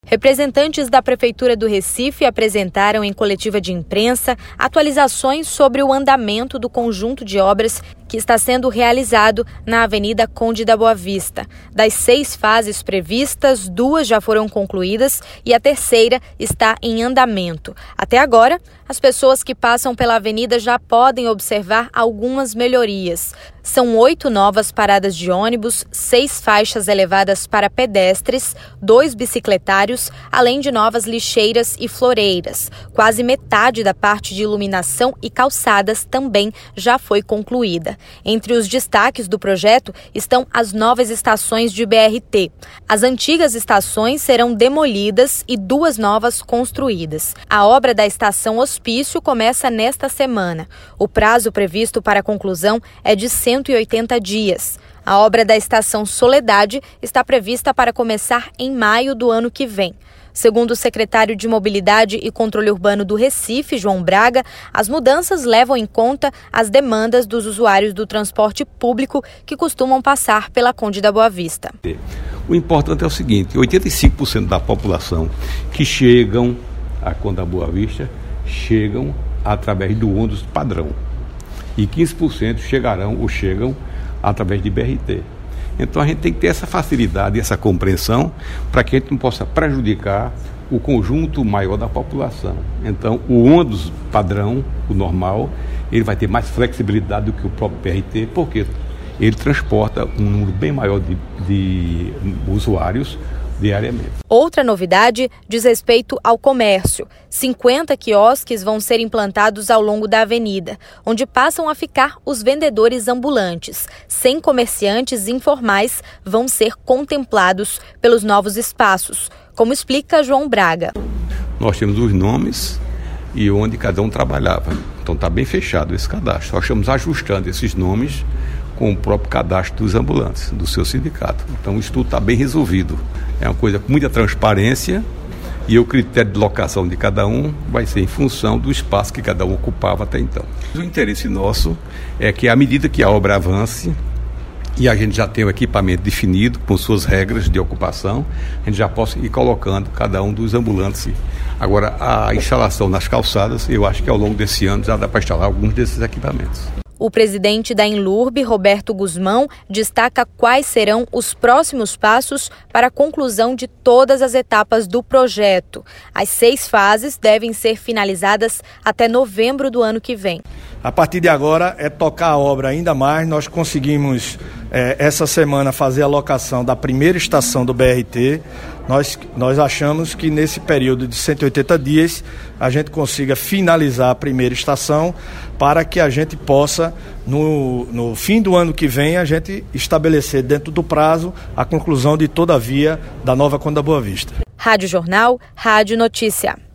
Representantes da Prefeitura do Recife apresentaram em coletiva de imprensa atualizações sobre o andamento do conjunto de obras que está sendo realizado na Avenida Conde da Boa Vista. Das 6 fases previstas, 2 já foram concluídas e a terceira está em andamento. Até agora, as pessoas que passam pela avenida já podem observar algumas melhorias. São 8 novas paradas de ônibus, 6 faixas elevadas para pedestres, 2 bicicletários, além de novas lixeiras e floreiras. Quase metade da parte de iluminação e calçadas também já foi concluída. Entre os destaques do projeto estão as novas estações de BRT. As antigas estações serão demolidas e 2 novas construídas. A obra da estação Hospício começa nesta semana. O prazo previsto para a conclusão é de 180 dias. A obra da estação Soledade está prevista para começar em maio do ano que vem. Segundo o secretário de Mobilidade e Controle Urbano do Recife, João Braga, as mudanças levam em conta as demandas dos usuários do transporte público que costumam passar pela Conde da Boa Vista. O importante é o seguinte: 85% da população que chegam à Conde da Boa Vista chegam através do ônibus padrão e 15% chegam através de BRT. Então a gente tem que ter essa facilidade e essa compreensão para que a gente não possa prejudicar o conjunto maior da população. Então o ônibus padrão, o normal, ele vai ter mais flexibilidade do que o próprio BRT, porque ele transporta um número bem maior de usuários diariamente. Outra novidade diz respeito ao comércio. 50 quiosques vão ser implantados ao longo da avenida, onde passam a ficar os vendedores ambulantes. 100 comerciantes informais vão ser contemplados pelos novos espaços, como explica João Braga. Nós temos os nomes e onde cada um trabalhava. Então está bem fechado esse cadastro. Nós estamos ajustando esses nomes com o próprio cadastro dos ambulantes, do seu sindicato. Então isso tudo está bem resolvido. É uma coisa com muita transparência e o critério de locação de cada um vai ser em função do espaço que cada um ocupava até então. O interesse nosso é que, à medida que a obra avance e a gente já tem o equipamento definido com suas regras de ocupação, a gente já possa ir colocando cada um dos ambulantes. Agora, a instalação nas calçadas, eu acho que ao longo desse ano já dá para instalar alguns desses equipamentos. O presidente da Enlurb, Roberto Guzmão, destaca quais serão os próximos passos para a conclusão de todas as etapas do projeto. As 6 fases devem ser finalizadas até novembro do ano que vem. A partir de agora é tocar a obra ainda mais. Nós conseguimos essa semana fazer a locação da primeira estação do BRT. Nós achamos que nesse período de 180 dias a gente consiga finalizar a primeira estação para que a gente possa, no fim do ano que vem, a gente estabelecer dentro do prazo a conclusão de toda a via da nova Conde da Boa Vista. Rádio Jornal, Rádio Notícia.